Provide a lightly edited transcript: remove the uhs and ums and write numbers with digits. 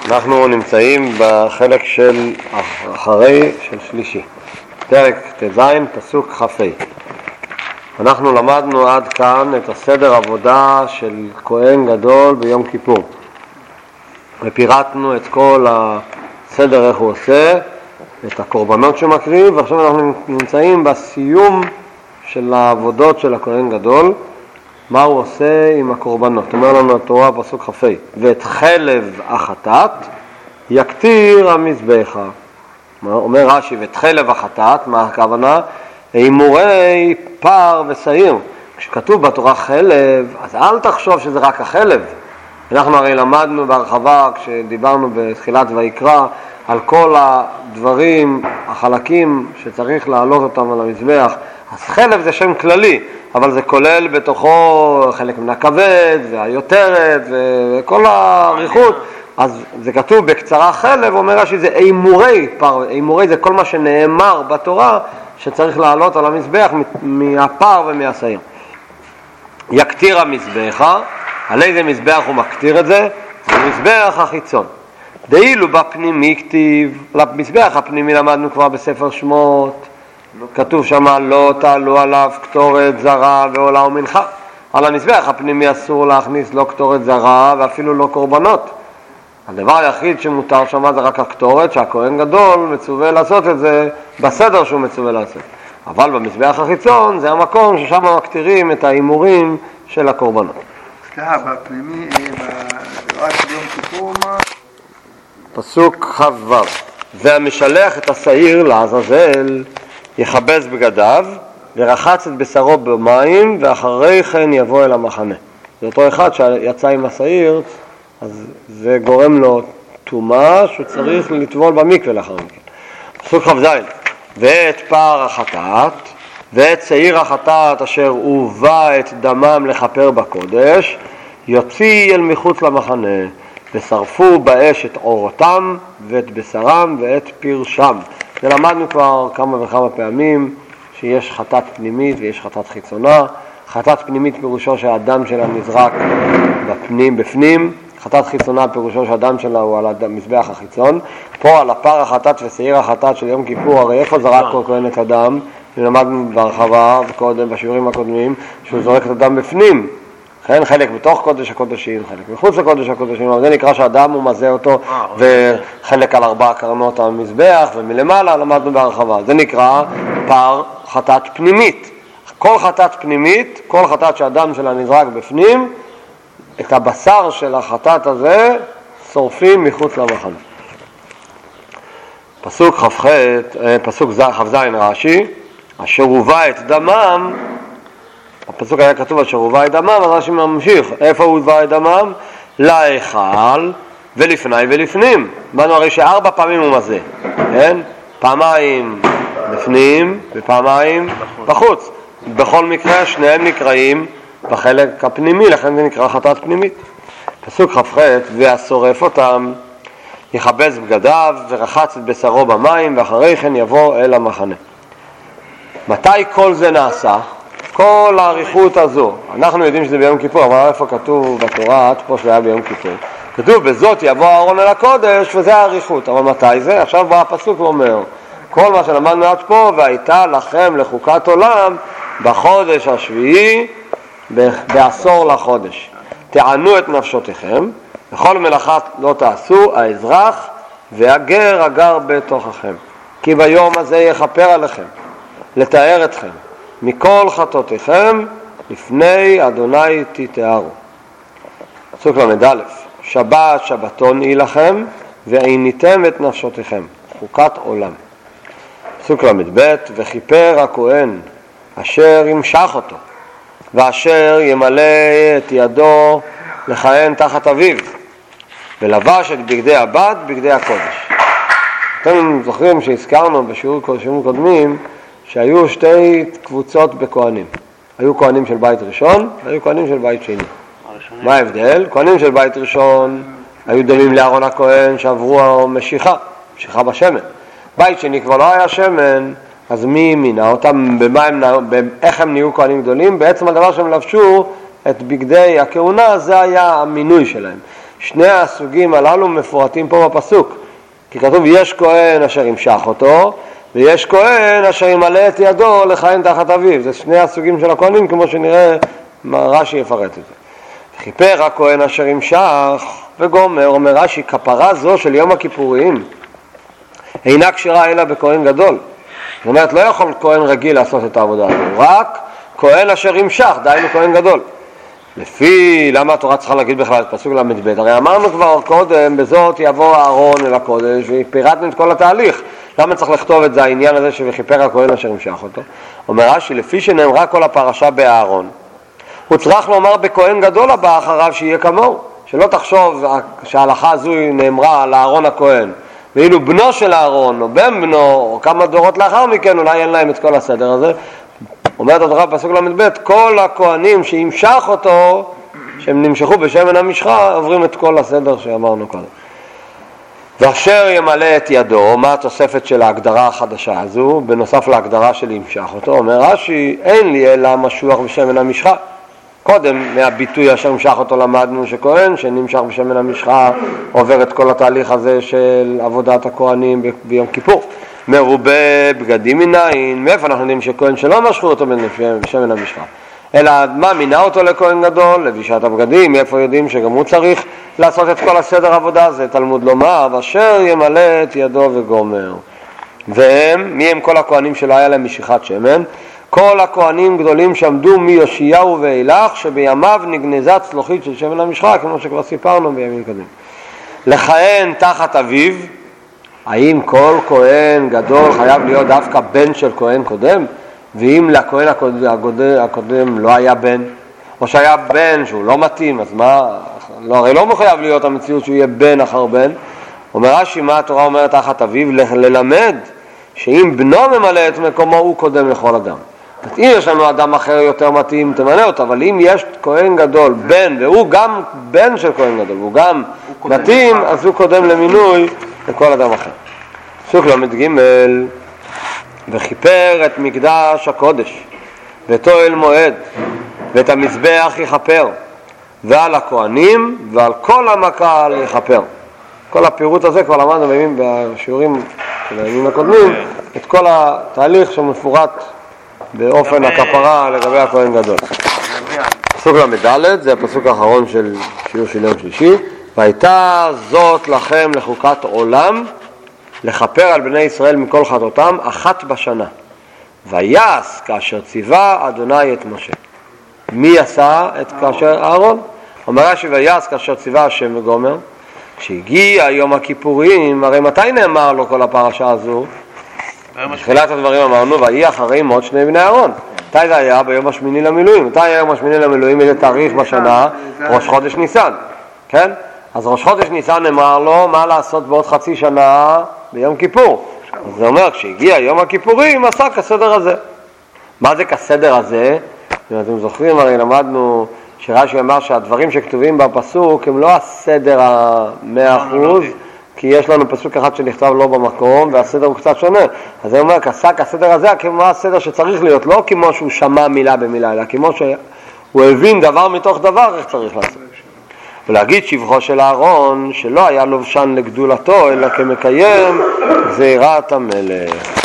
אנחנו נמצאים בחלק של אחרי של שלישי, פרק ט"ז פסוק כ"ה. אנחנו למדנו עד כאן את הסדר עבודה של כהן גדול ביום כיפור, ופירטנו את כל הסדר איך הוא עושה, את הקורבנות שמקריב, ועכשיו אנחנו נמצאים בסיום של העבודות של הכהן גדול, מה הוא עושה עם הקורבנות. אומר לנו התורה פסוק כ"ה, ואת חלב החטאת יקטיר המזבחה. אומר רש"י, ואת חלב החטאת, מה הכוונה? הימורי פר ושעיר. כשכתוב בתורה חלב, אז אל תחשוב שזה רק החלב. אנחנו הרי למדנו בהרחבה, כשדיברנו בתחילת ויקרא, על כל הדברים, החלקים שצריך להעלות אותם על המזבח. אז חלב זה שם כללי, אבל זה כולל בתוכו חלק מן הכבד והיותרת וכל העריכות. אז זה כתוב בקצרה חלב, אומר שזה אימורי פר, אימורי זה כל מה שנאמר בתורה שצריך לעלות על המזבח מהפר ומהשעיר. יקטיר המזבחה, על איזה מזבח הוא מקטיר את זה? המזבח החיצון. דאילו בפנימי כתיב, למזבח הפנימי למדנו כבר בספר שמות, כתוב שם לא תעלו עליו קטורת זרה ועולה ומנחה. על המזבח הפנימי אסור להכניס לא קטורת זרה ואפילו לא קורבנות. הדבר היחיד שמותר שם זה רק הקטורת, שהכהן גדול מצווה לעשות את זה בסדר שהוא מצווה לעשות. אבל במזבח החיצון זה המקום ששם מקטירים את האימורים של הקורבנות. סליחה, בפנימי, ברעת יום כיפור מה? פסוק כ"ו, והמשלח את השעיר לעזאזל יכבס בגדיו ורחץ את בשרו במים ואחרי כן יבוא אל המחנה. זה אותו אחד שיצא עם השעיר, אז זה גורם לו טומאה שהוא צריך לטבול במקווה לאחר מכן. פסוק כ"ז, ואת פר החטאת ואת שעיר החטאת אשר הובא את דמם לכפר בקודש יוציא אל מחוץ למחנה ושרפו באש את עורותם ואת בשרם ואת פרשם. ולמדנו כבר כמה וכמה פעמים שיש חטאת פנימית ויש חטאת חיצונה. חטאת פנימית פירושו שהאדם שלה נזרק בפנים, חטאת חיצונה פירושו שהאדם שלה הוא על המזבח החיצון. פה על הפר החטאת ושעיר החטאת של יום כיפור, הרי איפה זרק כל כהן את אדם? למדנו בהרחבה וקודם בשיעורים הקודמים שהוא זורק את אדם בפנים, כן, חלק בתוך קודש הקודשים, חלק מחוץ לקודש הקודשים, אבל זה נקרא שהאדם הוא מזה אותו, וחלק על 4 קרנות המזבח, ומלמעלה למדנו בהרחבה. זה נקרא פר חטאת פנימית. כל חטאת פנימית, כל חטאת שהאדם שלה נזרק בפנים, את הבשר של החטאת הזה שורפים מחוץ למחנה. פסוק כ"ז רש"י, אשר הובא את דמם, הפסוק היה כתוב אשר הובא את דמם, אז רש"י ממשיך, איפה הוא הובא את דמם? להיכל ולפני ולפנים. אמרנו הרי ש4 פעמים הוא מזה, כן? פעמיים בפנים ופעמיים בחוץ. בכל מקרה שניהם נקראים בחלק הפנימי, לכן זה נקרא חטאת פנימית. פסוק כ"ח, והשורף אותם יכבס בגדיו ורחץ את בשרו במים ואחרי כן יבוא אל המחנה. מתי כל זה נעשה? כל העריכות הזו, אנחנו יודעים שזה ביום כיפור, אבל איפה כתוב בתורה, עד פה שזה היה ביום כיפור, כתוב בזאת יבוא אהרון אל הקודש, וזה העריכות. אבל מתי זה? עכשיו בא הפסוק ואומר, כל מה שלמדנו עד פה, והייתה לכם לחוקת עולם בחודש השביעי בעשור לחודש. תענו את נפשותיכם, וכל מלאכה לא תעשו האזרח והגר הגר בתוככם. כי ביום הזה יכפר עליכם, לתאר אתכם מכל חטאותיכם לפני אדוני תתארו. פסוק ל"א, שבת שבתון היא לכם ועיניתם את נפשותיכם, חוקת עולם. פסוק ל"ב, וכיפר הכהן אשר ימשך אותו ואשר ימלא את ידו לכהן תחת אביו ולבש את בגדי הבד בגדי הקודש. אתם זוכרים שהזכרנו בשיעורים קודמים שהיו 2 קבוצות בכהנים. היו כהנים של בית ראשון והיו כהנים של בית שני. מה ההבדל? כהנים של בית ראשון היו דומים לאהרון הכהן שעברו משיכה בשמן. בית שני כבר לא היה שמן, אז מי מינה אותם? איך הם נהיו כהנים גדולים? בעצם הדבר שהם לבשו את בגדי הכהונה, זה היה המינוי שלהם. שני הסוגים הללו מפורטים פה בפסוק, כי כתוב יש כהן אשר ימשח אותו, ויש כהן אשר ימלא את ידו לכהן תחת אביו. זה שני הסוגים של הכהנים, כמו שנראה רש"י יפרט את זה. כיפר הכהן אשר ימשח וגומר, אומר רש"י, כפרה זו של יום הכיפורים אינה כשרה אלא בכהן גדול. זאת אומרת, לא יכול כהן רגיל לעשות את העבודה הזו, רק כהן אשר ימשח, דהיינו כהן גדול. לפי, למה התורה צריכה להגיד בכלל את פסוק ל"ב? הרי אמרנו כבר קודם, בזאת יבוא אהרון אל הקודש, ופירטנו את כל התהליך. למה צריך לכתוב את זה, העניין הזה שכיפר הכהן אשר ימשח אותו? אומר רש"י, לפי שנאמרה כל הפרשה באהרון, הוא צריך לומר בכהן גדול הבא אחריו שיהיה כמוהו. שלא תחשוב שההלכה הזו נאמרה על אהרון הכהן, ואילו בנו של אהרון או בן בנו או כמה דורות לאחר מכן אולי אין להם את כל הסדר הזה. אומרת התורה בפסוק ל"ב, כל הכהנים שימשך אותו, שהם נמשכו בשמן המשחה, עוברים את כל הסדר שאמרנו קודם. ואשר ימלא את ידו, מה התוספת של ההגדרה החדשה הזו, בנוסף להגדרה של ימשך אותו? אומר רש"י, אין לי אלא משוח בשמן המשחה. קודם מהביטוי אשר ימשך אותו למדנו שכהן שנמשך בשמן המשחה עובר את כל התהליך הזה של עבודת הכהנים ביום כיפור. מרובה בגדים מנין, מאיפה אנחנו יודעים שכהן שלא משכו אותו בשמן המשחה? אלא מה מינה אותו לכהן גדול? לבישת הבגדים. מאיפה יודעים שגם הוא צריך לעשות את כל הסדר עבודה הזה? תלמוד לומר, ואשר ימלא את ידו וגומר. והם, מי הם כל הכהנים שלא היה להם משיכת שמן? כל הכהנים גדולים שעמדו מיושיהו ואילך, שבימיו נגנזה צלוחית של שמן המשחה, כמו שכבר סיפרנו בימים קודם. לכהן תחת אביו, האם כל כהן גדול חייב להיות דווקא בן של כהן קודם? ואם לכהן הקודם לא היה בן, או שהיה בן שהוא לא מתאים, אז מה? לא, הרי לא מחייב להיות המציאות שהוא יהיה בן אחר בן. אומר רש"י, מה התורה אומרת תחת אביו? ללמד שאם בנו ממלא את מקומו הוא קודם לכל אדם. אם יש לנו אדם אחר יותר מתאים, תמנה אותו, אבל אם יש כהן גדול, בן, והוא גם בן של כהן גדול, והוא גם מתאים, אז הוא קודם למינוי לכל אדם אחר. פסוק ל"ג, וכיפר את מקדש הקודש, ואת אוהל מועד, ואת המזבח יכפר, ועל הכהנים ועל כל המקל יכפר. כל הפירוט הזה כבר למדנו בשיעורים של הימים הקודמים, את כל התהליך שמפורט באופן הכפרה לגבי הכהן גדול. פסוק ל"ד, זה הפסוק האחרון של שיעור של יום שלישי. והייתה זאת לכם לחוקת עולם, לכפר על בני ישראל מכל חטאותם אחת בשנה. ויעש כאשר ציווה אדוני את משה. מי עשה את כאשר? אהרון. אומר רש"י, ויעש כאשר ציווה השם וגומר. כשהגיע יום הכיפורים, הרי מתי נאמר לו כל הפרשה הזו? בתחילת הדברים אמרנו, ויהי אחרי מות שני בני אהרון. מתי זה היה? ביום השמיני למילואים. מתי היה יום השמיני למילואים? איזה תאריך בשנה? ראש חודש ניסן. כן? אז ראש חודש ניסן נאמר לו מה לעשות בעוד חצי שנה ביום כיפור. אז זה אומר, כשהגיע יום הכיפורים עשה כסדר הזה. מה זה כסדר הזה? אם אתם זוכרים, הרי למדנו שרש"י אמר שהדברים שכתובים בפסוק הם לא הסדר ה-100%, כי יש לנו פסוק אחד שנכתב לא במקום, והסדר הוא קצת שונה. אז זה אומר, כסדר הזה כמו הסדר שצריך להיות, לא כמו שהוא שמע מילה במילה, אלא כמו שהוא הבין דבר מתוך דבר, איך צריך לעשות. ולהגיד שבחו של אהרון שלא היה לובשן לגדולתו, אלא כמקיים גזירת המלך.